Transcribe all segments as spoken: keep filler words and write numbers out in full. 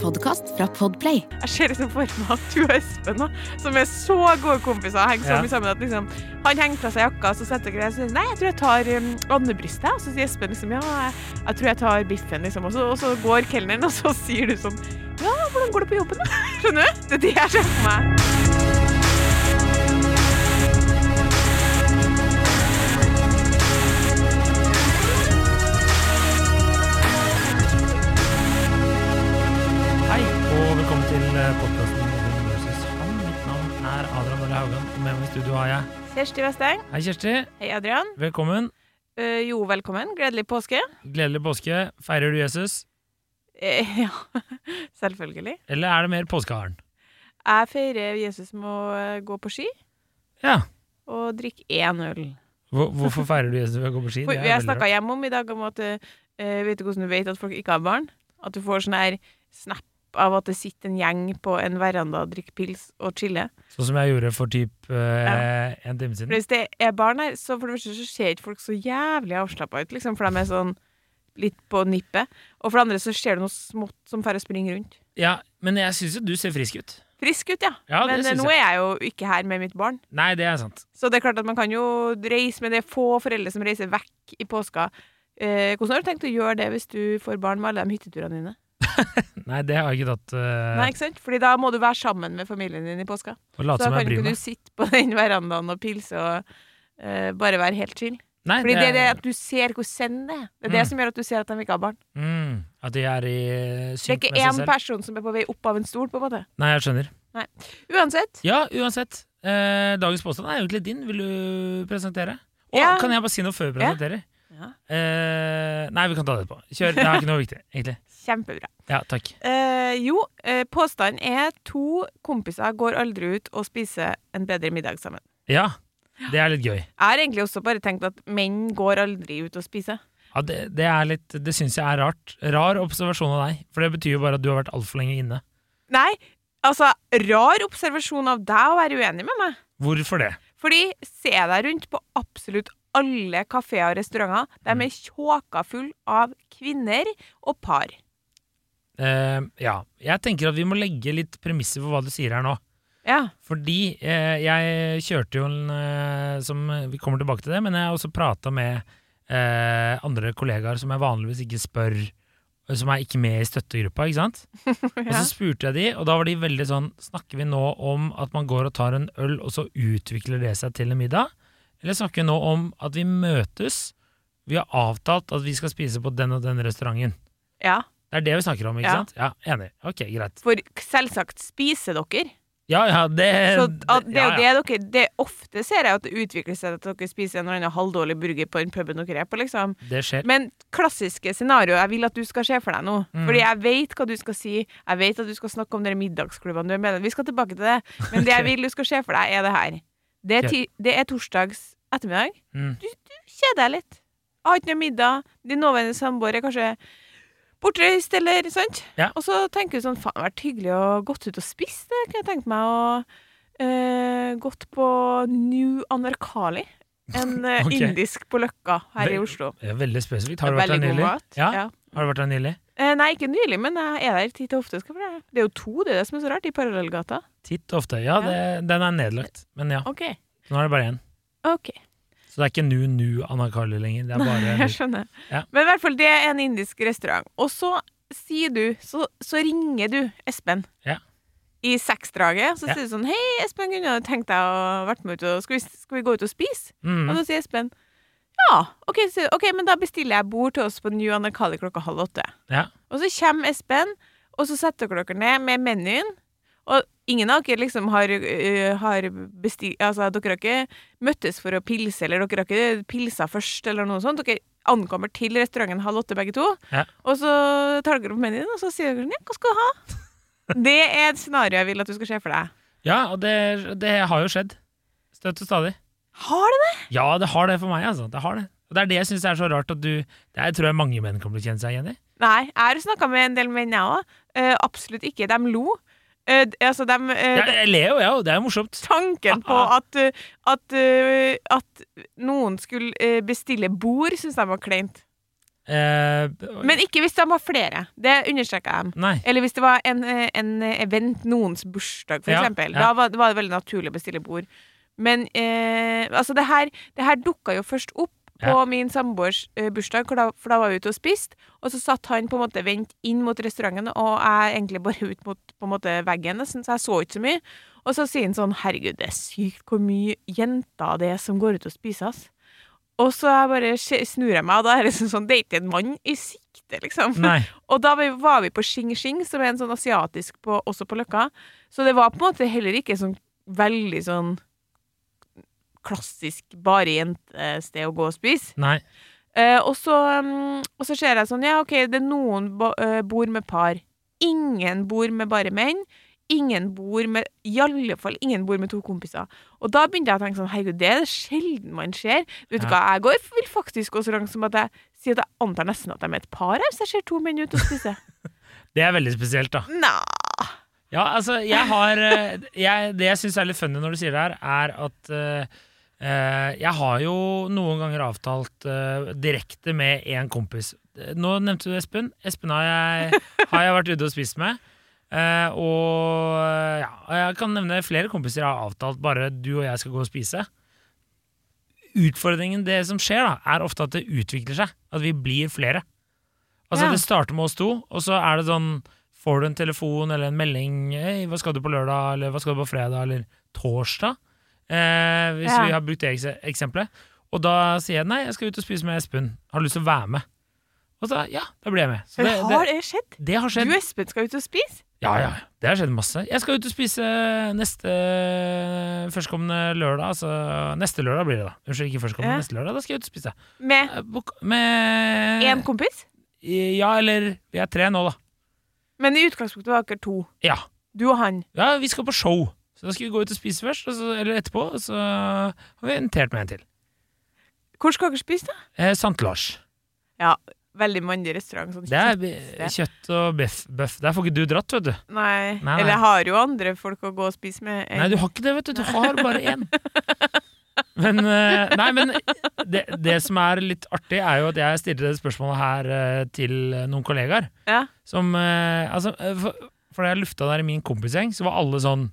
podcast fra Podplay. Jeg ser liksom for meg at du og Espen nå, som er så gode kompiser, henger så Ja. mye sammen at liksom, han henger fra seg jakka, så setter jeg og sier, nei, jeg tror jeg tar um, andebrystet, og så sier Espen liksom, ja, jeg, jeg tror jeg tar biffen, liksom, og så, og så går kelneren, og så sier du sånn, ja, hvordan går det på jobben da? Skjønner du? Det er det jeg ser for meg. Og velkommen til podcasten Hun versus Han. Mitt navn er Adrian Mølle Haugan, og med meg i studio har jeg Kjersti Vesteng. Hei Kjersti. Hei Adrian. Velkommen. Uh, jo, velkommen. Gledelig påske. Gledelig påske. Feirer du Jesus? Eh, ja, selvfølgelig. Eller er det mer påskeharen? Jeg feirer Jesus med å uh, gå på ski Ja. og drikke en øl. Hvor, hvorfor feirer du Jesus ved å gå på ski? For, Det er vi har veldig snakket rart. hjemme om i dag om at uh, vet du hvordan du vet at folk ikke har barn? At du får sånn her snap av at det sitter en gjeng på en veranda og drikker pils og chiller. Sånn som jeg gjorde for typ uh, Ja. en time For siden. hvis det er barn her, så for det første så ser ikke folk så jævlig avslappet ut, liksom, for de er sånn litt på nippet. Og for det andre så ser du noe smått som fer å springe rundt. Ja, men jeg synes jo du ser frisk ut. Frisk ut, ja. Ja, det Men eh, synes nå jeg. er jeg jo ikke her med mitt barn. Nei, det er sant. Så det er klart at man kan jo reise, men det er få foreldre som reiser vekk i påska. Eh, hvordan har du tenkt å gjøre det hvis du får barn med alle de hytteturene dine? Nei, det har jeg ikke tatt uh, Nei, ikke sant? Fordi da må du være sammen med familien din i påska. og late Så da som jeg kan bryr ikke meg. du sitte på den verandaen og pilse og eh, bare være helt chill. Nei, Fordi det er det at du ser hvor send det er. Det er det Mm. som gjør at du ser at de ikke har barn. mm, At de er i Det er synk ikke med seg én selv. person som er på vei opp av en stol, på en måte. Nei, jeg skjønner. Uansett. Ja, uansett. Eh, dagens påstand er egentlig din. Vil du presentere? Og Ja. kan jeg bare si noe før vi presenterer? Ja. Eh, nei, vi kan ta det etterpå. Kjør, det er ikke noe viktig, egentlig. Kjempebra. Ja, takk. Eh, jo, eh, påstanden er to kompiser går aldri ut og spiser en bedre middag sammen. Ja, det er litt gøy. Jeg har egentlig også bare tenkt at menn går aldri ut og spiser. Ja, det, det er litt, det synes jeg er rart. Rar observasjon av deg, for det betyr jo bare at du har vært alt for lenge inne. Nei, altså, rar observasjon av deg å være uenig med meg. Hvorfor det? Fordi, se deg rundt på absolutt alle kaféer og restauranter. De er tjåka full av kvinner og par. Eh, ja, jeg tenker at vi må legge litt premisser for hva du sier her nå. Ja. Fordi eh, jeg kjørte jo en, eh, som, vi kommer tilbake til det, men jeg har også pratet med eh, andre kollegaer som jeg vanligvis ikke spør, som er ikke med i støttegruppa, ikke sant? Og så spurte jeg de, og da var de veldig sånn, snakker vi nå om at man går og tar en øl, og så utvikler det seg til en middag? Eller snakker vi nå om at vi møtes, vi har avtalt at vi skal spise på den og den restauranten? Ja. Det er det vi snakker om, ikke Ja. sant? Ja, enig. Ok, greit. For selvsagt spiser dere. Ja, ja, det... Så at det er jo ja, ja. det dere det ofte ser jeg at det utvikler seg at dere spiser en eller annen halvdårlig burger på den puben dere er på, liksom. Det skjer. Men klassiske scenario, jeg vil at du skal se for deg nå. Mm. Fordi jeg vet hva du skal si. Jeg vet at du skal snakke om de middagsklubbene du er med i. Vi skal tilbake til det. Men det jeg vil du skal se for deg, er det her. Det er, ti, det er torsdags ettermiddag. Mm. Du, du kjeder deg litt. Har ikke noe middag. Din nåværende samboer er kanskje bortreist, eller sant? Ja. Og så tenker du sånn, faen, det har vært hyggelig å gått ut og spist. Det kunne jeg tenkt meg å eh, gått på New Anarkali. En eh, Ok. indisk på Løkka her Vel- i Oslo. Det er veldig spesifikt. Det Har er du vært der veldig god nylig? mat. Ja? Ja. Har du vært der nylig? Eh, nei, ikke nylig, men jeg er der titt og ofte. Skal jeg fortelle. Det er jo to, det er det som er så rart, i parallellgata. Titt og ofte. Ja, Ja. det, den er nedlagt. Men ja, Ok, nå er det bare én. ok. Så det er ikke Nu Nu Anakali lenger. Det er bare Jeg skjønner. Ja. Men i hvert fall, det er en indisk restaurant. Og så sier du, så, så ringer du Espen. Ja. I seksdraget, så Ja. sier du sånn, hei Espen, kunne du tenkt deg å vært med ut, og skal vi, skal vi gå ut og spise? mm. Og så sier Espen, ja, ok, så, ok, men da bestiller jeg bord til oss på New Anakali klokka halv åtte. Ja. Og så kommer Espen, og så setter dere ned med menyen, og ingen av dere liksom har, øh, har bestilt, altså dere har ikke møttes for å pilse, eller dere har ikke pilsa først, eller noe sånt. Dere ankommer til restauranten halv åtte begge to, Ja. og så tar dere opp menyen, og så sier dere, ja, hva skal du ha? Det er et scenario jeg vil at du skal se for deg. ja, og det, det har jo skjedd. Støtt og stadig. Har det det? Ja, det har det for meg, altså. Det har det. Og det er det jeg synes er så rart at du Det er, tror jeg mange menn kommer til å kjenne seg igjen i. Nei, jeg har snakket med en del menn jeg også. Uh, absolutt ikke. De lo. Uh, altså, de, uh, Ja, jeg ler jo, ja, og det er jo morsomt. tanken på at, uh, at, uh, at noen skulle uh, bestille bord, synes de var kleint. Eh, Men ikke hvis de var flere. Det understreker jeg. nei. Eller hvis det var en, eh, en event, noens bursdag, for Ja, eksempel. ja. Da var, var det veldig naturlig å bestille bord. Men eh, altså det her, det her dukka jo først opp på Ja. min samboers eh, bursdag, for da, for da var vi ute og spiste, og så satt han på en måte vendt inn mot restauranten, og jeg egentlig bare ut mot på en måte veggen, nesten, så jeg så ikke så mye. Og så sier han sånn, herregud, det er sykt hvor mye jenter det er som går ut og spiser, ass. Og så jeg bare skje- snur jeg meg, og da er det sånn, det er ikke en mann i sikte, liksom. Nei. Og da var vi, var vi på Xing Xing, som er en sånn asiatisk på, også på Løkka. Så det var på en måte heller ikke sånn veldig sånn klassisk bare jentested å gå og spise. Nei. Eh, og, så, um, og så ser jeg sånn, ja, ok, det er noen bo, eh, bor med par. Ingen bor med bare menn. Ingen bor med, i alle fall ingen bor med to kompiser. Og da begynte jeg å tenke sånn, herregud, det er det sjelden man ser. Vet du Ja. hva, jeg går vil faktisk også langt som at jeg sier at jeg antar nesten at de er et par her, så jeg ser to menn ut og spiser. Det er veldig spesielt, da. Nei. Ja, altså, jeg har eh, jeg, Det jeg syns er litt funny når du sier det her, er at eh, eh, jeg har jo noen ganger avtalt eh, direkte med én kompis. Nå nevnte du Espen. Espen har jeg, har jeg vært ute og spist med. Eh, og ja, jeg kan nevne flere kompiser jeg har avtalt bare du og jeg skal gå og spise. Utfordringen, det som skjer da, er ofte at det utvikler seg. At vi blir flere. Altså, Ja. det starter med oss to, og så er det sånn, får du en telefon eller en melding, «Hei, hva skal du på lørdag, eller hva skal du på fredag, eller torsdag?» Eh, hvis Ja. vi har brukt det ekse- eksempelet. Og da sier jeg, nei, jeg skal ut og spise med Espen. Har du lyst til å være med? Og så, ja, da blir jeg med. Så Men det, har det, det skjedd? det har skjedd. Du og Espen skal ut og spise? Ja, ja, det har skjedd masse. Jeg skal ut og spise neste førstkommende lørdag, altså neste lørdag blir det da. Unnskyld, ikke førstkommende, Ja. neste lørdag, da skal jeg ut og spise. Med Eh, bok- Med én kompis? Ja, eller vi er tre nå, da. Men i utgangspunktet var dere to. Ja. Du og han. Ja, vi skal på show. Så da skal vi gå ut og spise først, og så, eller etterpå, og så har vi invitert med en til. Hvor skal dere spise, da? Eh, Sant Lars. Ja, veldig mandig restaurant. Sånn Det er kjøttsted. b- kjøtt og bøff. bøff. Der får ikke du dratt, vet du. Nei. Nei, nei. Eller jeg har jo andre folk å gå og spise med. Nei, du har ikke det, vet du. Du har bare én. Men, eh, nei, men det, det som er litt artig, er jo at jeg stilte det spørsmålet her eh, til noen kollegaer. Ja. Som, eh, altså, eh, for, for da jeg lufta der i min kompisgjeng, så var alle sånn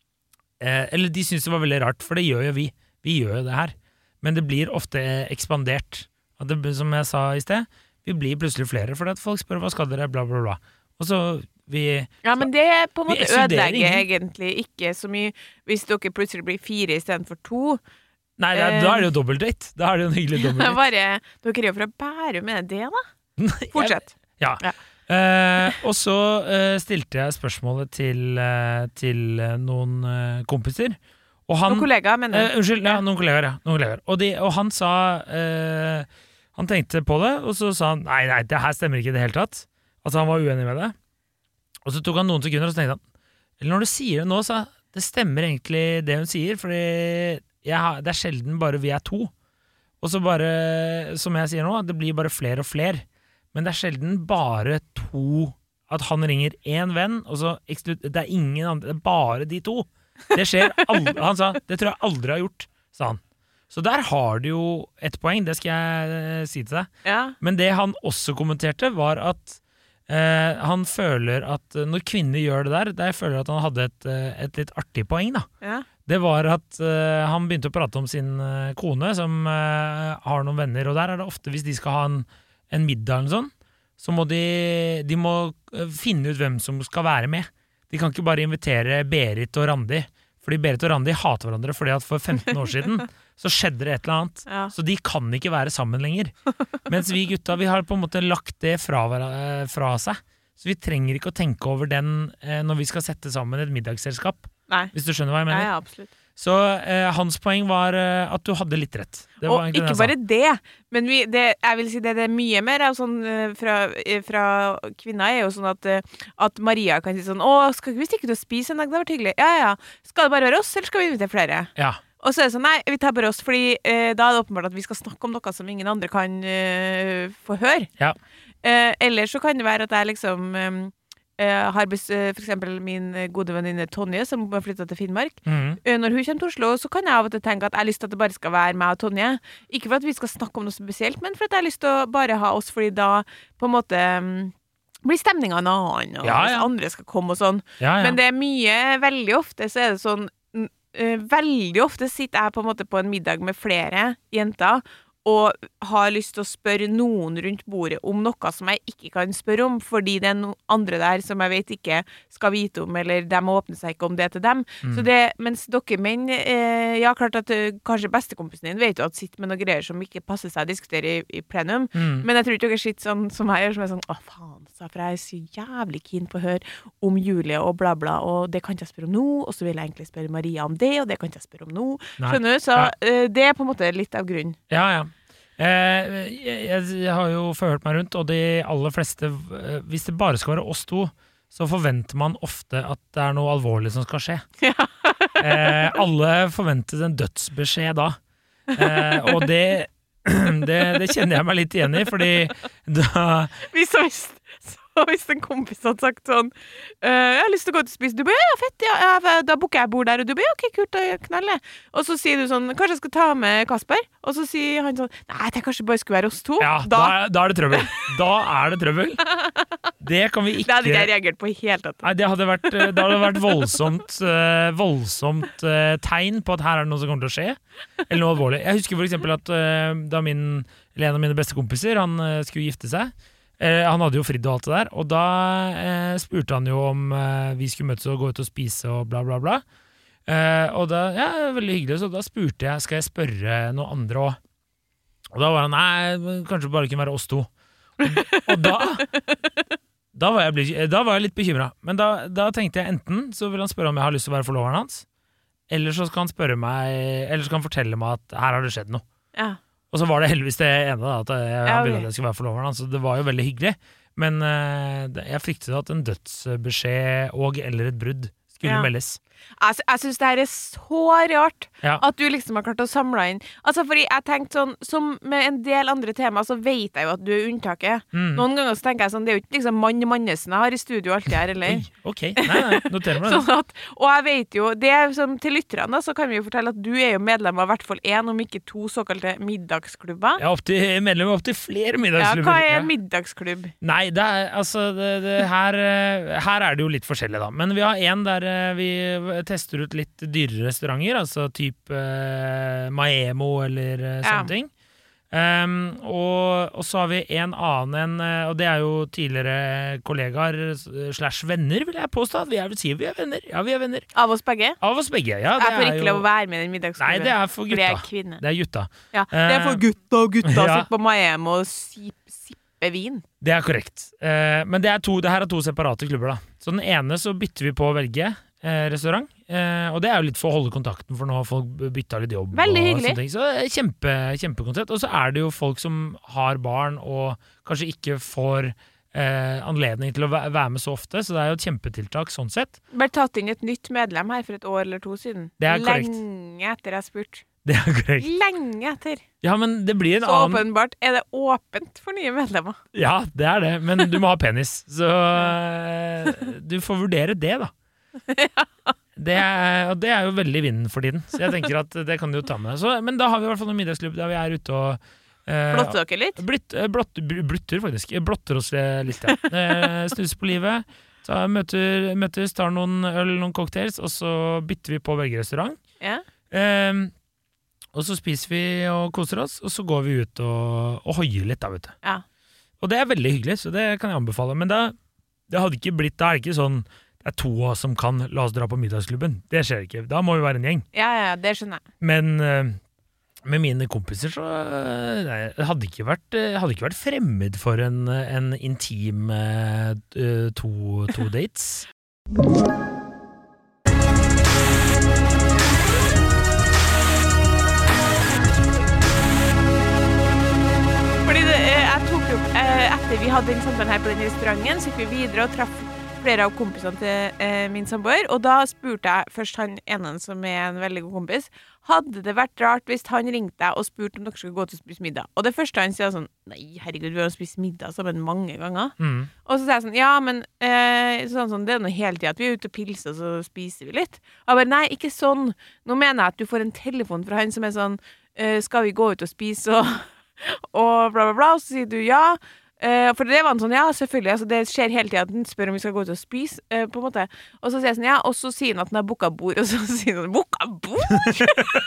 eh, Eller de syntes det var veldig rart, for det gjør jo vi. Vi gjør jo det her. Men det blir ofte ekspandert. At det, som jeg sa i sted, vi blir plutselig flere, fordi at folk spør hva skal dere, bla, bla, bla. Og så vi Ja, men det på en Vi måte ekskluderer ødelegger ingen. egentlig ikke så mye hvis dere plutselig blir fire istedenfor to. Nei, da, da er det jo dobbeltdate. Da er det jo en hyggelig dobbeltdate. Bare, dere er jo fra Bærum, er det det, da? Fortsett. Ja. Ja. Eh, og så eh, stilte jeg spørsmålet til, eh, til eh, noen eh, kompiser. Og han, Noen kollegaer, mener eh, du? unnskyld, ja, noen kollegaer. Ja, noen kollegaer. Og, de, og han sa eh, Han tenkte på det, og så sa han nei, nei, det her stemmer ikke i det hele tatt. Altså, han var uenig med det. Og så tok han noen sekunder, og så tenkte han eller når du sier det nå, så det stemmer egentlig det hun sier, fordi jeg har, det er sjelden bare vi er to. Og så bare, som jeg sier nå, det blir bare flere og flere. Men det er sjelden bare to, at han ringer én venn, og så eksklu- det er ingen andre, det er bare de to. Det skjer aldri, han sa, det tror jeg aldri har gjort, sa han. Så der har du jo et poeng, det skal jeg eh, si til deg. Ja. Men det han også kommenterte, var at eh, han føler at eh, når kvinner gjør det der, der føler jeg at han hadde et, eh, et litt artig poeng, da. Ja. Det var at eh, han begynte å prate om sin eh, kone, som eh, har noen venner, og der er det ofte, hvis de skal ha en, en middag eller sånn, så må de, de må eh, finne ut hvem som skal være med. De kan ikke bare invitere Berit og Randi, fordi Berit og Randi hater hverandre, fordi at for femten år siden så skjedde det et eller annet. Ja. Så de kan ikke være sammen lenger. Mens vi gutta, vi har på en måte lagt det fra, hver- fra seg. Så vi trenger ikke å tenke over den eh, når vi skal sette sammen et middagsselskap, Nei. hvis du skjønner hva jeg Ja, mener. ja, absolutt. Så eh, hans poeng var eh, at du hadde litt rett. Det var Og egentlig ikke det bare jeg det, men vi, det, jeg vil si det, det er mye mer av sånn, eh, fra, eh, fra kvinner er jo sånn at, eh, at Maria kan si sånn, å, skal ikke vi stikke ut og spise en dag, det har vært hyggelig. Ja, ja, skal det bare være oss, eller skal vi invitere flere? sa. Ja. Og så er det sånn, nei, vi tar bare oss, fordi eh, da er det åpenbart at vi skal snakke om noe som ingen andre kan eh, få høre. Ja. Eh, eller så kan det være at jeg liksom eh, uh, har bes uh, for eksempel min gode venninne Tonje, som har flyttet til Finnmark. Mm. Uh, når hun kommer til Oslo, så kan jeg av og til tenke at jeg har lyst til at det bare skal være meg og Tonje. Ikke for at vi skal snakke om noe spesielt, men for at jeg har lyst til å bare ha oss, fordi da på en måte um, blir stemningen en annen, og Ja, ja. andre skal komme og sånn. Ja, ja. Men det er mye, veldig ofte så er det sånn, uh, veldig ofte sitter jeg på en måte på en middag med flere jenter, og har lyst til å spørre noen rundt bordet om noe som jeg ikke kan spørre om, fordi det er noen andre der som jeg vet ikke skal vite om, eller de åpner seg ikke om det til dem. Mm. Så det, mens dere menn, eh, ja, klart at uh, kanskje bestekompisen din vet jo at sitter med noen greier som ikke passer seg å diskutere i, i plenum, Mm. men jeg tror ikke dere sitter sånn som jeg gjør, som er sånn, å faen, så for jeg er så jævlig keen på å høre om Julie og bla bla, og det kan ikke jeg spørre om nå, og så vil jeg egentlig spørre Maria om det, og det kan ikke jeg spørre om nå. Nei. Skjønner du? Så Ja. eh, det er på en måte litt av grunnen. Ja, ja. Eh, jeg, jeg har jo forhørt meg rundt, og de aller fleste, eh, hvis det bare skal være oss to, så forventer man ofte at det er noe alvorlig som skal skje. eh, alle forventet en dødsbeskjed da. Eh, og det, det, det kjenner jeg meg litt igjen i, fordi da Hvis, hvis, så hvis en kompis hadde sagt sånn, «Øh, jeg har lyst til å gå ut og spise, du bare, ja, ja, fett, ja, ja, da booker jeg bord der, og du bare, ja, ok, kult, da knaller jeg. Og så sier du sånn, kanskje jeg skal ta med Kasper? Og så sier han sånn, nei, det kanskje bare skulle være oss to. Ja, da, da, da er det trøbbel. Da er det trøbbel. Det kan vi det hadde ikke ikke jeg reagert på i hele tatt. Nei, det hadde vært, det hadde vært voldsomt, eh, voldsomt eh, tegn på at her er det noe som kommer til å skje. Eller noe alvorlig. Jeg husker for eksempel at eh, da min, eller en av mine beste kompiser, han eh, skulle gifte seg. Eh, han hadde jo fridd og alt det der, og da eh, spurte han jo om eh, vi skulle møtes og gå ut og spise og bla bla bla. Eh, og da, ja, veldig hyggelig, så da spurte jeg, skal jeg spørre noen andre også? Og da var han, nei, kanskje bare kunne være oss to. Og, og da... Da var, jeg, bli- da var jeg litt bekymret. Men da, da tenkte jeg enten så vil han spørre om jeg har lyst til å være forloveren hans, eller så skal han spørre meg, eller så skal han fortelle meg at her har det skjedd noe. Ja. Og så var det heldigvis det ene da, at jeg, Ja, han ok. ville at jeg skulle være forloveren hans, så det var jo veldig hyggelig. Men eh, det- jeg fryktet at en dødsbeskjed og eller et brudd skulle Ja. meldes. Altså, jeg synes det her er så rart Ja. at du liksom har klart å samle inn. Altså, fordi jeg tenkte sånn, som med en del andre tema, så vet jeg jo at du er unntaket. Mm. Noen ganger så tenker jeg sånn, det er jo ikke liksom Mann Mannesen jeg har i studio alltid her, eller? Oi, ok, nei, nei, noterer meg det. Sånn at, og jeg vet jo, det er som til lytterne da, så kan vi jo fortelle at du er jo medlem av i hvert fall en, om ikke to såkalte middagsklubber. Jeg er opp til, medlem av opp til flere Ja, middagsklubber. hva er Ja. middagsklubb? Nei, det er, altså det, det, her, eh, her er det jo litt forskjellig da. Men vi har en der eh, vi tester ut litt dyrere restauranter, altså typ eh, Maemo eller eh, Ja. sånne ting. Um, og, og så har vi en annen en, eh, og det er jo tidligere kollegaer s- slash venner, vil jeg påstå. Vi er, sier vi er venner. Ja, vi er venner. Av oss begge? Av oss begge, ja. Det Jeg får er ikke jo- lov å være med i den middagsklubben. Nei, det er for fordi jeg gutta. er kvinne. Det er gutta. Ja, det er for Eh, gutta, og gutta ja. sitter på Maemo og sip, sippe vin. Det er korrekt. Eh, men det, er to, det her er to separate klubber, da. Så den ene så bytter vi på å velge eh, restaurant. Eh, og det er jo litt for å holde kontakten, for nå har folk bytta litt jobb. Veldig og hyggelig. sånne ting. Så det er kjempe, kjempekonsept. Og så er det jo folk som har barn og kanskje ikke får eh, anledning til å væ- være med så ofte, så det er jo et kjempetiltak sånn sett. Bare tatt inn et nytt medlem her for et år eller to siden. Det er korrekt. Lenge etter jeg spurte. Det er korrekt. Lenge etter. Ja, men det blir en Så annen åpenbart er det åpent for nye medlemmer. Ja, det er det, men du må ha penis. Så eh, du får vurdere det, da. Det er, og det er jo veldig vinden for tiden, så jeg tenker at det kan du jo ta med. Så, men da har vi i hvert fall en middagsklubb der vi er ute og eh, Blotter dere litt? Blitt, eh, blott, br- blutter, faktisk. Blotter oss eh, litt, ja. Eh, Snuser på livet. Så møter, møtes, tar noen øl, noen cocktails, og så bytter vi på å velge restaurant. Ja. Eh, og så spiser vi og koser oss, og så går vi ut og, og hoier litt, da, vet du. Ja. Og det er veldig hyggelig, så det kan jeg anbefale. Men da, det hadde ikke blitt, da er det ikke sånn det er to av oss som kan la oss dra på middagsklubben. Det skjer ikke. Da må vi være en gjeng. Ja, ja, det skjønner jeg. Men eh, med mine kompiser så eh, nei, jeg hadde ikke vært, jeg hadde ikke vært fremmed for en, en intim eh, to, to dates. Fordi det, eh, jeg tok opp, eh, etter vi hadde den samtalen her på den restauranten, så gikk vi videre og traff flere av kompisene til eh, min samboer, og da spurte jeg først han ene som er en veldig god kompis, hadde det vært rart hvis han ringte deg og spurte om dere skulle gå til å spise middag? Og det første han sier sånn, nei, herregud, vi har spist middag sammen mange ganger. Mm. Og så sier jeg sånn, ja, men eh, sånn, sånn, det er noe hele tiden at vi er ute og pilser, og så spiser vi litt. Og jeg bare, nei, ikke sånn. Nå mener jeg at du får en telefon fra han som er sånn, eh, skal vi gå ut og spise, og, og bla bla bla, og så sier du ja. Uh, for det var en sånn, ja, selvfølgelig, altså, det skjer hele tiden at han spør om vi skal gå ut og spise, uh, på en måte. Og så sier jeg sånn, ja, og så sier han at han har boka bord, og så sier han, boka bord?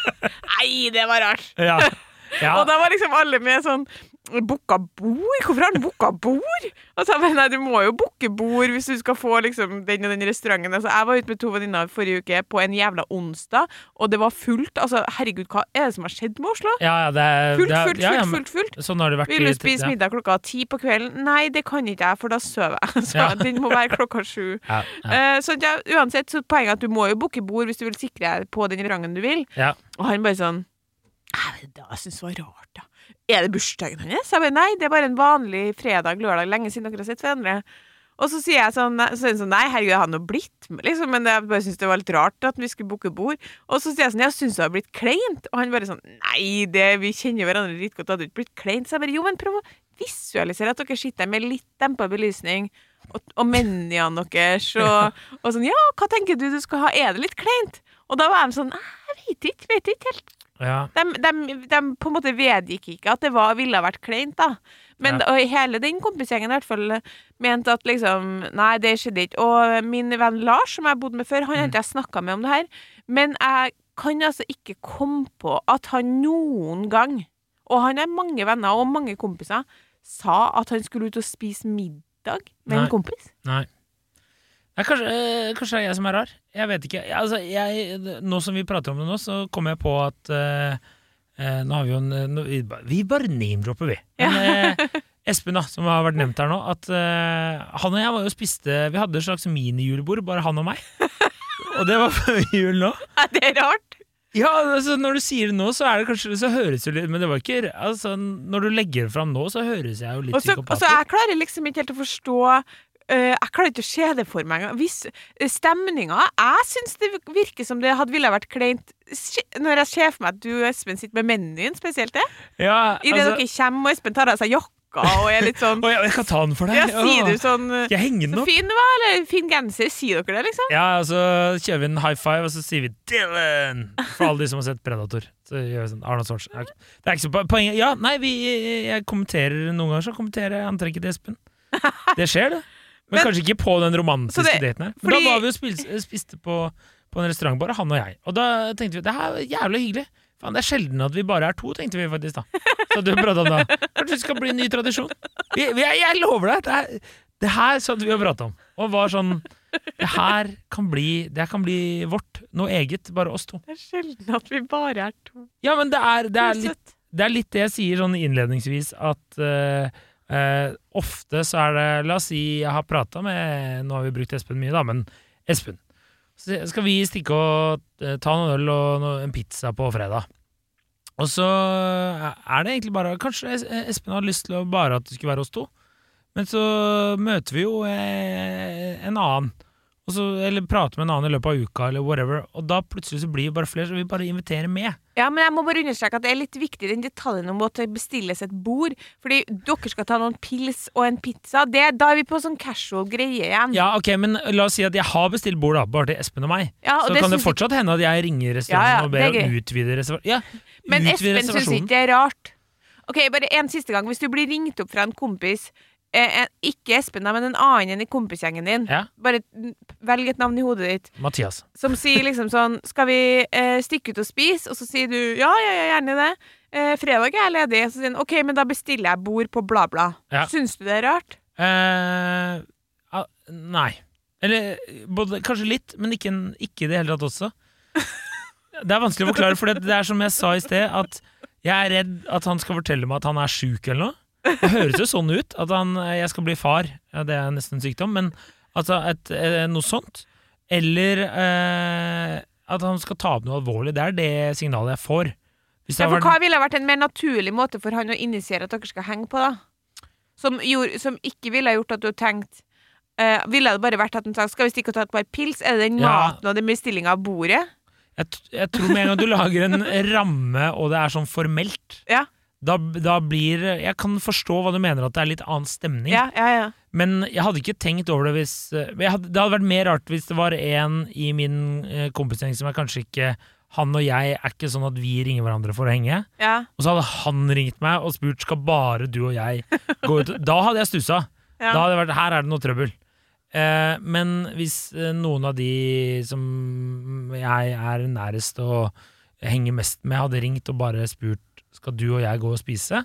Nei, det var rart. Ja. Ja. Og da var liksom alle med sånn, boka bord? Hvorfor har han boka bord? Og så jeg, nei, du må jo boke bord hvis du skal få liksom den og den restauranten. Altså, jeg var ute med to venninner forrige uke på en jævla onsdag, og det var fullt. Altså, herregud, hva er det som har skjedd med Oslo? Ja, ja, det er, fullt, det er, fullt, ja, ja, fullt, fullt, fullt. Sånn har det vært. Vil du spise ja. middag klokka ti på kvelden? Nei, det kan ikke jeg, for da søver jeg. Så ja. Den må være klokka sju. Ja, ja. Uh, så ja, uansett, så poenget at du må jo boke bord hvis du vil sikre deg på den restauranten du vil. Ja. Og han bare sånn, det jeg synes det var rart, da. Er det bursdagen hennes? Så jeg bare, nei, det er bare en vanlig fredag, lørdag, lenge siden dere har sett hverandre. Og så sier jeg sånn, så er det sånn nei, herregud, jeg har noe blitt med, liksom, men jeg bare synes det var litt rart at vi skulle boke bord. Og så sier jeg sånn, jeg synes det har blitt kleint. Og han bare sånn, nei, det, vi kjenner hverandre litt godt, det hadde ikke blitt kleint. Så jeg bare, jo, men prøv å visualisere at dere sitter med litt dempet belysning, og, og mennene deres, og, og sånn, ja, hva tenker du du skal ha? Er det litt kleint? Og da var de sånn, jeg vet ikke, vet ikke helt. Ja. De, de, de på en måte vedgikk ikke at det var, ville ha vært kleint da. Men ja. og hele den kompisgjengen i hvert fall mente at liksom, nei, det skjedde ikke. Og min venn Lars, som jeg bodde med før, han har mm. ikke jeg snakket med om det her. Men jeg kan altså ikke komme på at han noen gang, og han har mange venner og mange kompiser, sa at han skulle ut og spise middag med nei. En kompis. Nei. Nei, kanskje, øh, kanskje det er jeg som er rar. Jeg vet ikke. Jeg, altså, jeg, nå som vi prater om det nå, så kommer jeg på at øh, øh, nå har vi jo en nå, vi, vi bare name-dropper vi. Men ja. øh, Espen da, som har vært nevnt her nå, at øh, han og jeg var jo spiste, vi hadde et slags mini-julebord, bare han og meg. Og det var før jul nå. Ja, det er rart. Ja, altså, når du sier det nå, så er det kanskje, så høres det litt, men det var ikke, altså, når du legger det fram nå, så høres jeg jo litt psykopatisk. Og så jeg klarer liksom ikke helt å forstå, Uh, jeg klarer ikke å se det for meg. Hvis uh, stemninga, jeg synes det virker som det hadde ville vært kleint når jeg ser for meg at du og Espen sitter med menyen, spesielt det. Ja, I det altså, dere kommer, og Espen tar av seg jakka og er litt sånn Å, jeg kan ta den for deg. Ja, sier du sånn Jeg henger den så opp. fin, hva? Eller fin genser, sier dere det liksom? Ja, og så kjører vi en high five, og så sier vi Dylan! For alle de som har sett Predator. Så gjør vi sånn, Arnold Schwarzenegger. Okay. Det er ikke så po- poenget. Ja, nei, vi, jeg kommenterer noen ganger, så kommenterer jeg antrekket til Espen. Det skjer det. Men, men kanskje ikke på den romantiske det, daten her. Men fordi, da var vi jo spiste, spiste på, på en restaurant, bare han og jeg. Og da tenkte vi, det her er jævlig hyggelig. Fan, det er sjelden at vi bare er to, tenkte vi faktisk da. Så du pratet om da. Kanskje det skal bli en ny tradisjon. Vi, vi, jeg lover deg, det, er, det her sånn vi har pratet om. Og var sånn, det her kan bli, det her kan bli vårt, noe eget, bare oss to. Det er sjelden at vi bare er to. Ja, men det er, det er, litt, det er litt det jeg sier sånn innledningsvis, at... Uh, Uh, ofte så er det, la oss si jeg har pratet med, nå har vi brukt Espen mye da, men Espen, så skal vi stikke og uh, ta noen øl og noe, en pizza på fredag, og så er det egentlig bare, kanskje Espen har lyst til å bare at det skulle være oss to, men så møter vi jo uh, en annen, og så, eller prater med en annen i løpet av uka eller whatever, og da plutselig så blir det bare flere, så vi bare inviterer med. Ja, men jeg må bare understreke at det er litt viktig den detaljen om at det bestilles et bord, fordi dere skal ta noen pils og en pizza, det, da er vi på sånn casual greie igjen. Ja, ok, men la oss si at jeg har bestilt bord da, bare til Espen og meg, ja, og så det kan det fortsatt hende at jeg ringer restauranten ja, ja, og ber å utvide reservasjonen. Ja, men utvide Espen synes ikke det er rart. Ok, bare en siste gang, hvis du blir ringt opp fra en kompis, Eh, ikke Espen da, men en annen enn i kompisgjengen din. Ja. Bare velg et navn i hodet ditt. Mathias. Som sier liksom sånn, skal vi eh, stikke ut og spise? Og så sier du, ja, ja, ja, gjerne det. Eh, fredag er jeg ledig. Så sier han, ok, men da bestiller jeg bord på bla bla. Ja. Syns du det er rart? Eh, ah, nei. Eller både, kanskje litt, men ikke, ikke det hele tatt også. Det er vanskelig å forklare, for det er som jeg sa i sted, at jeg er redd at han skal fortelle meg at han er syk eller noe. Det høres jo sånn ut at han, jeg skal bli far. Ja, det er nesten en sykdom, men altså et, noe sånt. Eller eh, at han skal ta opp noe alvorlig. Det er det signalet jeg får. Hvis ja, for vært... hva ville vært en mer naturlig måte for han å initiere at dere skal henge på da? Som, gjorde, som ikke ville ha gjort at du har tenkt Uh, ville det bare vært at han sa, skal vi stikke og ta et par pils? Er det den Ja. maten og den bestillingen av bordet? Jeg, t- jeg tror med en gang du lager en ramme, og det er sånn formelt, Ja, da, da blir Jeg kan forstå hva du mener, at det er litt annen stemning. ja, ja, ja. Men jeg hadde ikke tenkt over det hvis jeg hadde, Det hadde vært mer rart hvis det var en i min eh, kompisgjeng som er kanskje ikke Han og jeg er ikke sånn at vi ringer hverandre for å henge. ja. Og så hadde han ringt meg og spurt skal bare du og jeg gå ut. Da hadde jeg stussa. Ja. Da hadde det vært her er det noe trøbbel. Eh, men hvis eh, noen av de som jeg er nærest og henger mest med, hadde ringt og bare spurt skal du og jeg gå og spise.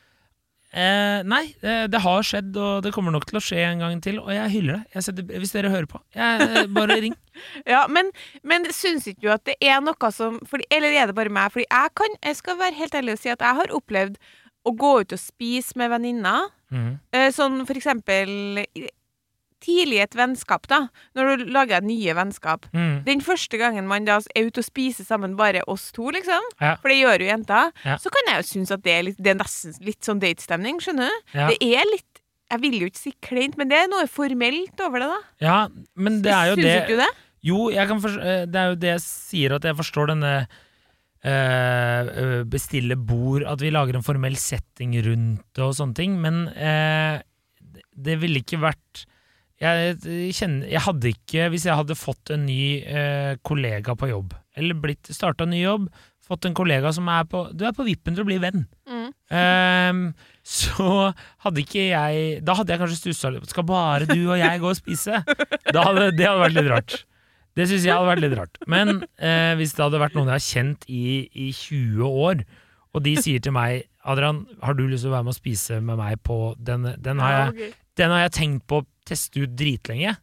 Eh, nei, det, det har skjedd, og det kommer nok til å skje en gang til, og jeg hyller det. Jeg setter, hvis dere hører på, jeg, bare ring. Ja, men, men syns ikke du at det er noe som fordi, eller er det bare meg? Fordi jeg kan, jeg skal være helt ærlig og si at jeg har opplevd å gå ut og spise med venninner. Mhm. Eh, sånn for eksempel i- tidlig i et vennskap, da. Når du lager nye vennskap. Mm. Den første gangen man da er ute og spiser sammen, bare oss to, liksom. Ja. For det gjør jo jenter. Ja. Så kan jeg jo synes at det er, litt, det er nesten litt sånn datestemning, skjønner du? Ja. Det er litt, jeg vil jo ikke si kleint, men det er noe formelt over det, da. Ja, men det er jo Syns det ikke du det? Jo, jeg kan forstå, eh, det er jo det jeg sier, at jeg forstår denne eh, eh, bestille bord, at vi lager en formell setting rundt det og sånne ting, men eh, det- det ville ikke vært jeg, kjenner, jeg hadde ikke, hvis jeg hadde fått en ny eh, kollega på jobb, eller blitt startet en ny jobb, fått en kollega som er på, du er på vippen til å bli venn, Mm. Ehm, så hadde ikke jeg Da hadde jeg kanskje stusset litt. Skal bare du og jeg gå og spise? Da hadde, det hadde vært litt rart. Det synes jeg hadde vært litt rart. Men eh, hvis det hadde vært noen jeg har kjent i, i tjue år, og de sier til meg Adrian, har du lyst til å være med og spise med meg på den, den, har, jeg, Ja, ok. den har jeg tenkt på å teste ut dritlenge.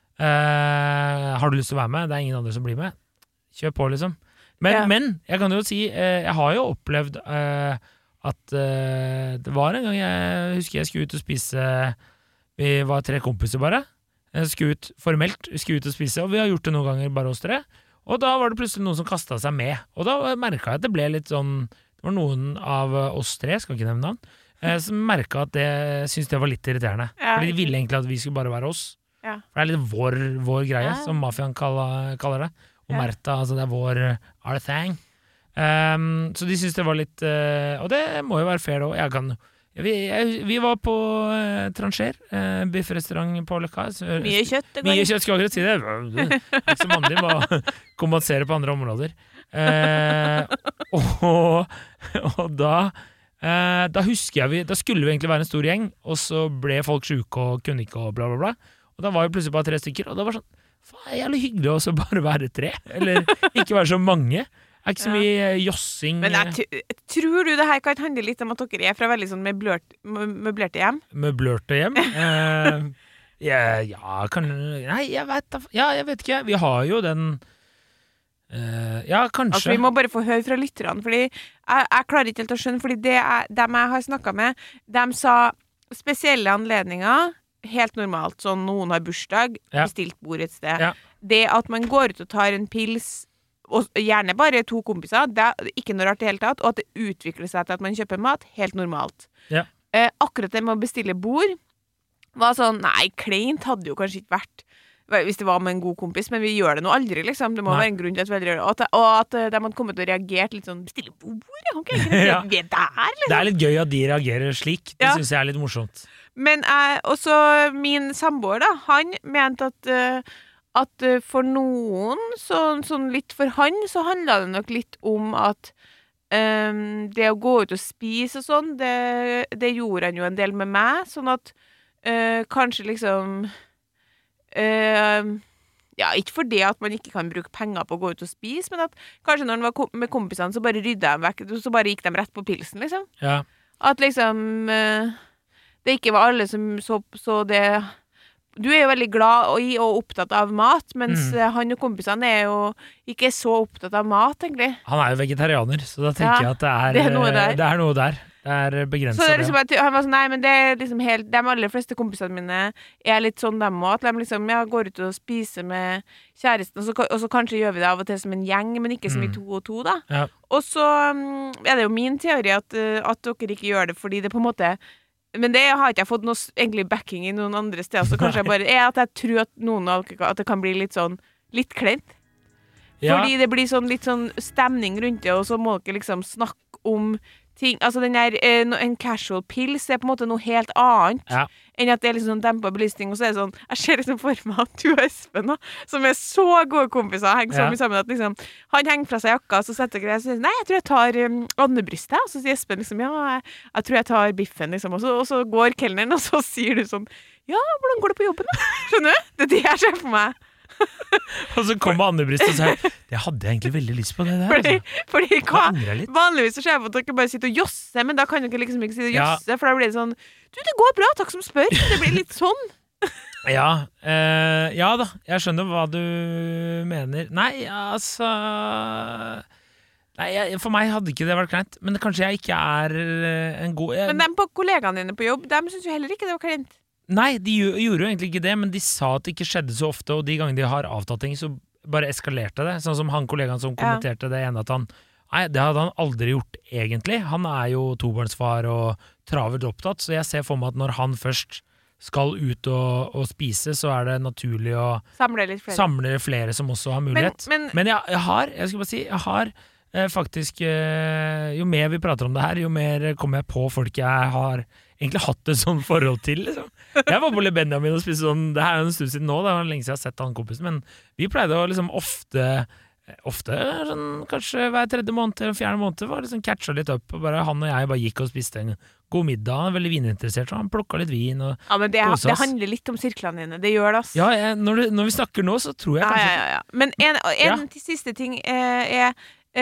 Eh, har du lyst til å være med? Det er ingen andre som blir med. Kjør på, liksom. Men, Ja. men jeg kan jo si, eh, jeg har jo opplevd eh, at eh, det var en gang jeg husker jeg skulle ut og spise. Vi var tre kompiser bare. Jeg skulle ut formelt, vi skulle ut og spise, og vi har gjort det noen ganger bare oss tre. Og da var det plutselig noen som kastet seg med. Og da merket jeg at det ble litt sånn, det var noen av oss tre, skal ikke nevne navn, eh, som merket at det, syntes det var litt irriterende. Ja, Fordi de ikke- ville egentlig at vi skulle bare være oss. Ja. For det er litt vår, vår greie, Ja. som mafiaen kaller, kaller det. Og Ja. Merta, altså det er vår our thing. Um, så de syntes det var litt eh, og det må jo være fair også. Jeg kan, vi, jeg, vi var på uh, Trancher, uh, biffrestaurant på Løkka. Så- Mye kjøtt. Det går Mye ikke. kjøtt, skal akkurat si det. Det er ikke så vanlig å kompensere på andre områder. Eh, og, og da eh, Da husker jeg vi Da skulle vi egentlig være en stor gjeng, og så ble folk syke og kunne ikke og bla, bla, bla. Og da var vi plutselig bare tre stykker, og det var sånn faen, jævlig hyggelig å også bare være tre. Eller ikke være så mange. Det er ikke så Ja. mye eh, jossing. Men jeg t- tror du det her kan handle litt om at dere er fra veldig sånn møblert- mø- møblerte hjem? Møblerte hjem. Eh, ja, ja, kan Nei, jeg vet da Ja, jeg vet ikke. Vi har jo den eh, Ja, kanskje. Altså, vi må bare få høre fra lytterne, fordi jeg, jeg klarer ikke helt å skjønne, fordi det er, dem jeg har snakket med, dem sa spesielle anledninger, helt normalt, sånn noen har bursdag, Ja. bestilt bord et sted. Ja. Det at man går ut og tar en pils, og gjerne bare to kompiser, det er ikke noe rart i hele tatt, og at det utvikler seg til at man kjøper mat, helt normalt. Ja. Eh, akkurat det med å bestille bord, var sånn, nei, kleint hadde jo kanskje ikke vært, hvis det var med en god kompis, men vi gjør det nå aldri, liksom. Det må Nei. være en grunn til at vi aldri gjør det. Og at, og at eh, de hadde kommet og reagert litt sånn, bestille bord, ja, ok, greit, Ja. vi er der, liksom. Det er litt gøy at de reagerer slik. Det Ja. synes jeg er litt morsomt. Men jeg, også min samboer da, han mente at, eh, at eh, for noen, så, sånn litt for han, så handlet det nok litt om at eh, det å gå ut og spise og sånn, det, det gjorde han jo en del med meg, sånn at eh, kanskje liksom eh, ja, ikke for det at man ikke kan bruke penger på å gå ut og spise, men at kanskje når han var kom med kompisene, så bare ryddet de vekk, så bare gikk de rett på pilsen, liksom. Ja. At liksom eh, det ikke var alle som så, så det. Du er jo veldig glad i og opptatt av mat, mens Mm. eh, han og kompisene er jo ikke så opptatt av mat, egentlig. Han er jo vegetarianer, så da tenker Ja, jeg at det er, det er noe der. det er noe der. Det er begrenset. Så det er liksom, at han var sånn, nei, men det er liksom helt, de aller fleste kompisene mine er litt sånn dem også, at de liksom, ja, går ut og spiser med kjæresten, og så, og så kanskje gjør vi det av og til som en gjeng, men ikke som i Mm. to og to, da. Ja. Og så mm, er det jo min teori at, eh, at dere ikke gjør det, fordi det på en måte men det har ikke jeg fått noe s- egentlig backing i noen andre steder, så kanskje jeg bare er at jeg tror at noen alkohol, at det kan bli litt sånn, litt kleint. Ja, Fordi det blir sånn litt sånn stemning rundt det, og så må dere liksom snakke om ting. Altså den der, eh, no- en casual pils er på en måte noe helt annet Ja. enn at det er liksom sånn dempet belysning, og så er det sånn, jeg ser liksom for meg at du og Espen da, som er så gode kompiser, henger så Ja. mye sammen at liksom, han henger fra seg jakka, så setter dere og sier, nei, jeg tror jeg tar um, andebrystet, og så sier Espen liksom, ja, jeg, jeg tror jeg tar biffen liksom, og så, og så går kelneren, og så sier du sånn, ja, hvordan går det på jobben da? Skjønner du? Det er det jeg ser for meg. og så kom andebryst og sa det hadde jeg egentlig veldig lyst på det der. Fordi, Altså. fordi Jeg hva? angrer litt. Vanligvis så ser jeg på at dere bare sitter og josser, men da kan dere liksom ikke si det Ja. josse, for da blir det sånn, du, det går bra, takk som spør. Det blir litt sånn. Ja, eh, ja da, jeg skjønner hva du mener. Nei, altså Nei, jeg, For meg hadde ikke det vært kleint, men kanskje jeg ikke er eh, en god jeg, Men dem på kollegaene dine på jobb, dem synes jo heller ikke det var kleint. Nei, de gjo- gjorde jo egentlig ikke det, men de sa at det ikke skjedde så ofte, og de gangene de har avtalt ting, så bare eskalerte det. Sånn som han kollegaen som kommenterte det ene, at han Nei, det hadde han aldri gjort, egentlig. Han er jo tobarnsfar og travelt opptatt, så jeg ser for meg at når han først skal ut og, og spise, så er det naturlig å Samle litt flere. samle flere som også har mulighet. Men, men, Men jeg, jeg har, jeg skal bare si, jeg har eh, faktisk eh, Jo mer vi prater om det her, jo mer kommer jeg på folk jeg har egentlig hatt et sånn forhold til, liksom. Jeg var på Le Benjamin og spiste sånn, det her er jo en stund siden nå, det var lenge siden jeg har sett han kompisen, men vi pleide å liksom ofte Ofte sånn, kanskje hver tredje måned eller fjerde måned var liksom catcha litt opp, og bare han og jeg bare gikk og spiste en god middag. Han er veldig vininteressert, så han plukka litt vin og ja, men det, kose det oss. handler litt om sirklene dine. Det gjør det, ass. Ja, jeg, når, du, når vi snakker nå, så tror jeg ja, kanskje ja, ja, ja. Men en, en Ja. til siste ting eh, er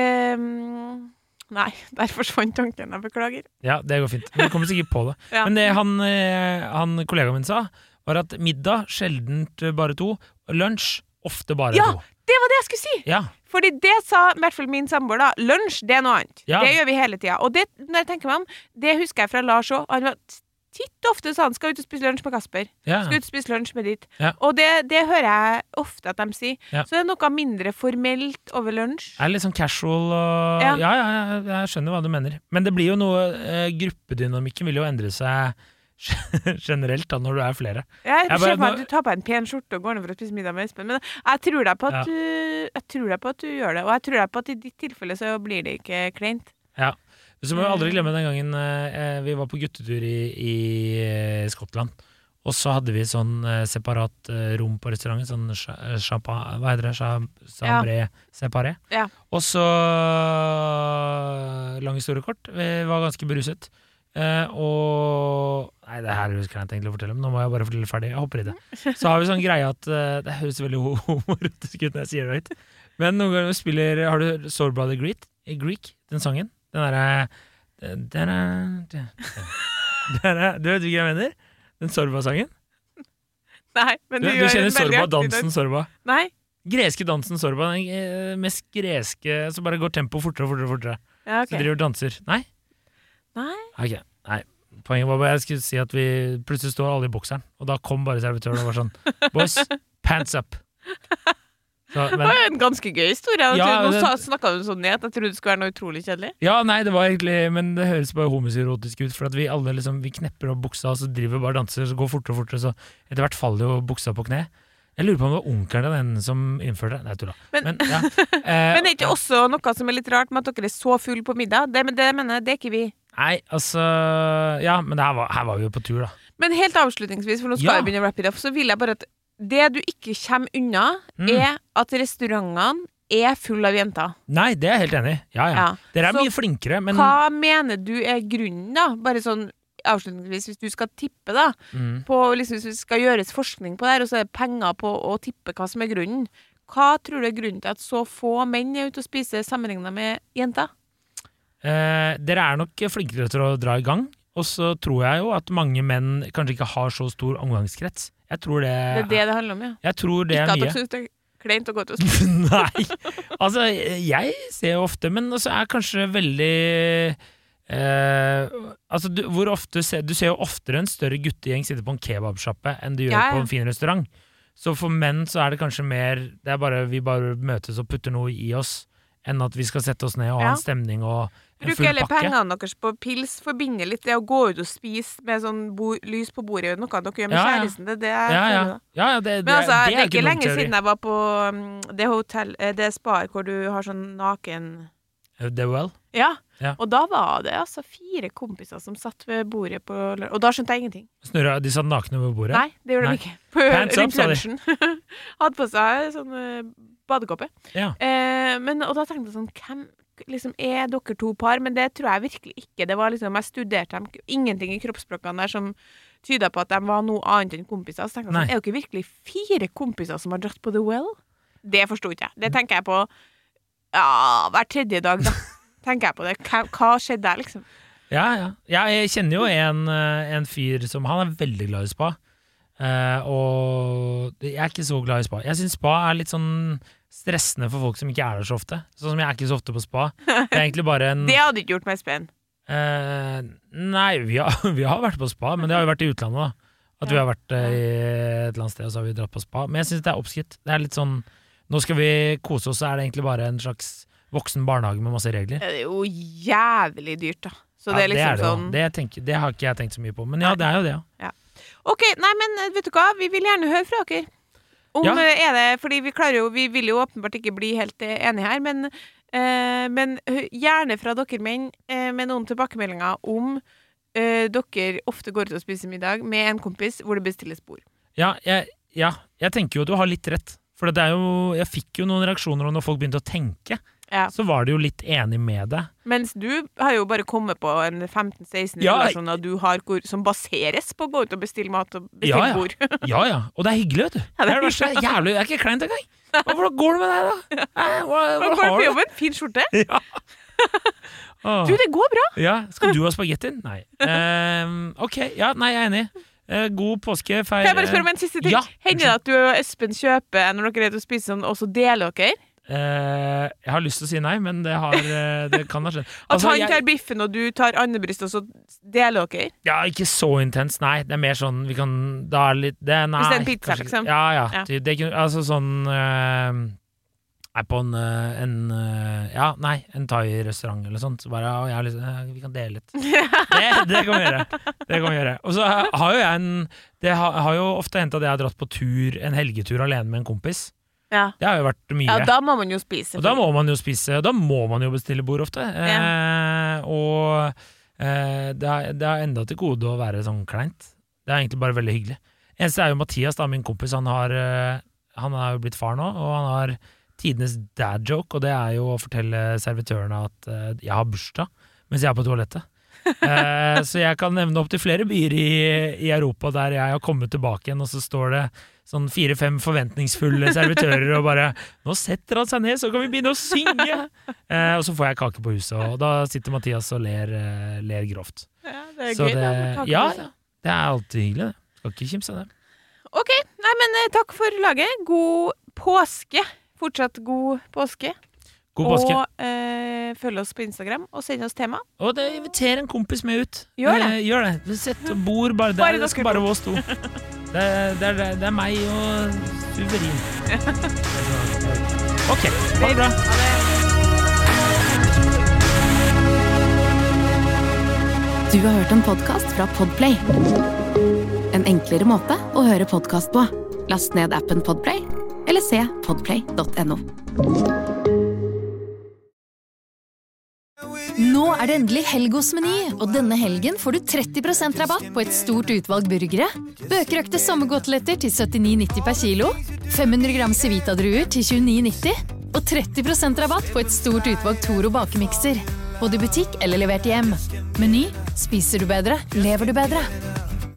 ehm, Nei, der forsvant tanken. Jeg beklager. Ja, det går fint. Men vi kommer sikkert på det. Ja. Men det han, eh, han kollegaen min sa, var at middag sjeldent bare to, og lunsj ofte bare Ja! to. Det var det jeg skulle si! Ja, Fordi det sa i hvert fall min samboer da. Lunsj, det er noe annet. Ja. Det gjør vi hele tida. Og det, når jeg tenker meg om, det husker jeg fra Lars òg. Han var titt ofte sa han skal ut og spise lunsj med Kasper. ja. Skal ut og spise lunsj med ditt. Ja. Og det, det hører jeg ofte at de sier. Ja. Så det er noe mindre formelt over lunsj. Er litt sånn casual og Ja. ja. Ja, ja, jeg skjønner hva du mener. Men det blir jo noe eh, gruppedynamikken vil jo endre seg generelt da når du er flere. Jeg Jeg ser bare- for meg at du tar på en pen skjorte og går ned for å spise middag med Espen. Men jeg tror deg på Ja. at, du, jeg tror deg på at du gjør det. Og jeg tror deg på at i ditt tilfelle så blir det ikke kleint. Ja. Så må vi aldri glemme den gangen eh, vi var på guttetur i, i eh, Skottland. Og så hadde vi sånn eh, separat eh, rom på restauranten, sånn cha- chapa, hva heter det, cha- chambre separé. Ja. Og så, lang historie kort, vi var ganske beruset. Eh, og Nei, det her husker jeg ikke egentlig å fortelle, men nå må jeg bare fortelle ferdig. Jeg hopper i det. Så har vi sånn greie at eh, det høres veldig ho- homorotisk ut når jeg sier det høyt. Men noen ganger spiller Har du Sorba the Greek? I Greek, den sangen? Den derre den er- den er- Du vet hva jeg mener? Den Sorba-sangen? Nei, men Du, du, du gjør kjenner en veldig Sorba, aktiv dansen dans. Sorba? Nei? Greske dansen Sorba, den eh, mest greske, så bare går tempo fortere og fortere, og fortere. Ja, Så ok. driver og danser. Nei? Nei? Ok, nei. Poenget var bare jeg skulle si at vi plutselig står alle i bokseren, og da kom bare servitøren og var sånn Boys, pants up. Så, Det men, var jo en ganske gøy historie. Ja, Nå det- sa- snakket du sånn ned at jeg trodde det skulle være noe utrolig kjedelig. ja, nei, det var egentlig Men det høres bare homoerotisk ut, for at vi alle liksom Vi knepper opp buksa, og så driver vi bare og danser, så går fortere og fortere, så etter hvert faller jo buksa på kne. Jeg lurer på om det var onkelen av den som innførte det. Nei, tulla. Men- Men, ja. eh, Men det er ikke også noe som er litt rart med at dere er så full på middag? Det, men det mener jeg, det er ikke vi. Nei, altså Ja, men det her var, her var vi jo på tur, da. Men helt avslutningsvis, for nå skal Ja. jeg begynne å wrap it up, så vil jeg bare at det du ikke kommer unna, Mm. er at restaurantene er fulle av jenter. Nei, det er jeg helt enig i. Ja, ja. Ja. Dere er Så mye flinkere, men Hva mener du er grunnen, da? Bare sånn avslutningsvis, hvis du skal tippe, da. mm. På, liksom, hvis det skal gjøres forskning på det her, og så er det penger på å tippe hva som er grunnen. Hva tror du er grunnen til at så få menn er ute og spiser sammenlignet med jenter? Eh, dere er nok flinkere til å dra i gang, og så tror jeg jo at mange menn kanskje ikke har så stor omgangskrets. Jeg tror det, Det er det det handler om, ja. Jeg tror det Ikke er at dere mye. syns det er kleint å gå ut og spise. Nei, altså jeg ser jo ofte, men også er kanskje veldig eh, Altså du, hvor ofte ser, du ser jo oftere en større guttegjeng sitte på en kebabsjappe enn du gjør Ja, ja. på en fin restaurant. Så for menn så er det kanskje mer Det er bare vi bare møtes og putter noe i oss, enn at vi skal sette oss ned og Ja. ha en stemning og en Bruk full hele pakke. pengene deres på pils, forbinde litt det å gå ut og spise med sånn bo lys på bordet, noe dere gjør med Ja, ja. kjæresten, det er det jeg Ja, ja. føler da. ja, ja det, det, Men altså, det er ikke noen lenge teori. siden jeg var på um, det hotell, eh, det spar hvor du har sånn naken... Det er well. Ja, Ja. og da var det altså fire kompiser som satt ved bordet på lør- og da skjønte jeg ingenting. Snurra, de satt nakne ved bordet. Nei, det gjorde Nei. de ikke. På Hands up, rundt sa de. lunsjen. Hadde på seg sånn uh, badekåpe. Ja. Eh, men, og da tenkte jeg sånn, hvem liksom er dere to par? Men det tror jeg virkelig ikke. Det var liksom, jeg studerte dem, ingenting i kroppsspråkene der som tydet på at de var noe annet enn kompiser. Så tenkte jeg Nei. sånn, er dere virkelig fire kompiser som har dratt på The Well? Det forstod ikke jeg. Det tenker jeg på, ja, hver tredje dag da. Tenker jeg på det. Hva, hva skjedde der, liksom? Ja, ja. ja, jeg kjenner jo en, eh, en fyr som han er veldig glad i spa. Eh, og jeg er ikke så glad i spa. Jeg syns spa er litt sånn stressende for folk som ikke er der så ofte. Sånn som jeg er ikke så ofte på spa. Det er egentlig bare en Det hadde ikke gjort meg spennende. eh, Nei, vi har, vi har vært på spa, men det har jo vært i utlandet, da. At vi Ja. har vært eh, i et eller annet sted, og så har vi dratt på spa. Men jeg syns det er oppskrytt. Det er litt sånn nå skal vi kose oss, så er det egentlig bare en slags voksen barnehage med masse regler. Det er jo jævlig dyrt, da. Så Ja, det er liksom det, sånn også. det, tenker, det har ikke jeg tenkt så mye på. Men ja, Nei. det er jo det, ja. Ok, nei, men vet du hva? Vi vil gjerne høre fra dere. Om Ja. eh, er det, fordi vi klarer jo, vi vil jo åpenbart ikke bli helt eh, enige her, men, eh, men hø- gjerne fra dere menn eh, med noen tilbakemeldinger om eh, dere ofte går ut og spiser middag med en kompis hvor det bestilles bord. Ja, jeg, ja, jeg tenker jo at du har litt rett. For det er jo, jeg fikk jo noen reaksjoner, og når folk begynte å tenke, Ja. så var de jo litt enig med det. Mens du har jo bare kommet på en femten seksten Ja, relasjoner du har hvor, som baseres på å gå ut og bestille mat og bestille Ja, ja. bord. Ja, ja. Og det er hyggelig, vet du. Ja, det er det verste. Jævlig, det er ikke kleint engang. Hva- Hvordan går det med deg, da? Eh, Hva, Man hva går på har du? jobben, fin skjorte. Ja. Åh. Du, det går bra. Ja, skal du ha spagetti? Nei. Ehm, ok, ja, nei, jeg er enig. Eh, god påske, feir Kan jeg bare spørre om en siste ting? Ja, Hender det at du og Espen kjøper når dere er ute og spiser sånn, og så deler dere? Eh, Jeg har lyst til å si nei, men det, har, eh, det kan ha skjedd. At Altså, han jeg- tar biffen, og du tar andebryst, og så deler dere? Ja, ikke så intens, nei. Det er mer sånn vi kan da er litt det, er- nei, Hvis det er en pizza, kanskje- liksom? Ja, ja. Ja. Det, er ikke- altså sånn eh, Er på en, eh, en eh, Ja, nei, en thai-restaurant eller sånt. Så bare ja, jeg har lyst, eh, vi kan dele litt. Det, det kan vi gjøre. Det kan vi gjøre. Og så har har jo jeg en Det har, har jo ofte hendt at jeg har dratt på tur en helgetur alene med en kompis. Ja. Det har jo vært mye. Ja, da må man jo spise. Og da må man jo spise, og da må man jo bestille bord ofte. Eh, og eh, det, er, det er enda til gode å være sånn kleint. Det er egentlig bare veldig hyggelig. Eneste er jo Mathias, da, min kompis. Han har, eh, han er jo blitt far nå, og han har tidenes dad joke, og det er jo å fortelle servitørene at eh, jeg har bursdag mens jeg er på toalettet. Eh, så jeg kan nevne opp til flere byer i, i Europa der jeg har kommet tilbake igjen, og så står det sånn fire-fem forventningsfulle servitører og bare 'Nå setter han seg ned, så kan vi begynne å synge!' Eh, og så får jeg kake på huset, og da sitter Mathias og ler, eh, ler grovt. Ja, det er Så gøy. det, da, med kake ja, på seg. ja, det er alltid hyggelig, det. Skal ikke kimse av det. Ok, nei, men eh, takk for laget. God påske. Fortsatt god påske. God påske. Og eh, følg oss på Instagram, og send oss tema. Og det inviter en kompis med ut. Gjør det. Eh, gjør det. Sett og bord bare der. Bare det dere skal to. bare oss to. Det, er- det, er, det er meg og Suverin. Ok, ha det bra. Ha det. Du har hørt en podcast fra Podplay. En enklere måte å høre podcast på. Last ned appen Podplay, eller se podplay punktum no. Nå er det endelig helg hos Meny, og denne helgen får du tretti prosent rabatt på et stort utvalg burgere. Bøkerøkte sommergåteletter til syttini nitti per kilo, fem hundre gram Civita-druer til tjueni nitti, og tretti prosent rabatt på et stort utvalg Toro bakemikser. Både i butikk eller levert hjem. Meny, spiser du bedre, lever du bedre.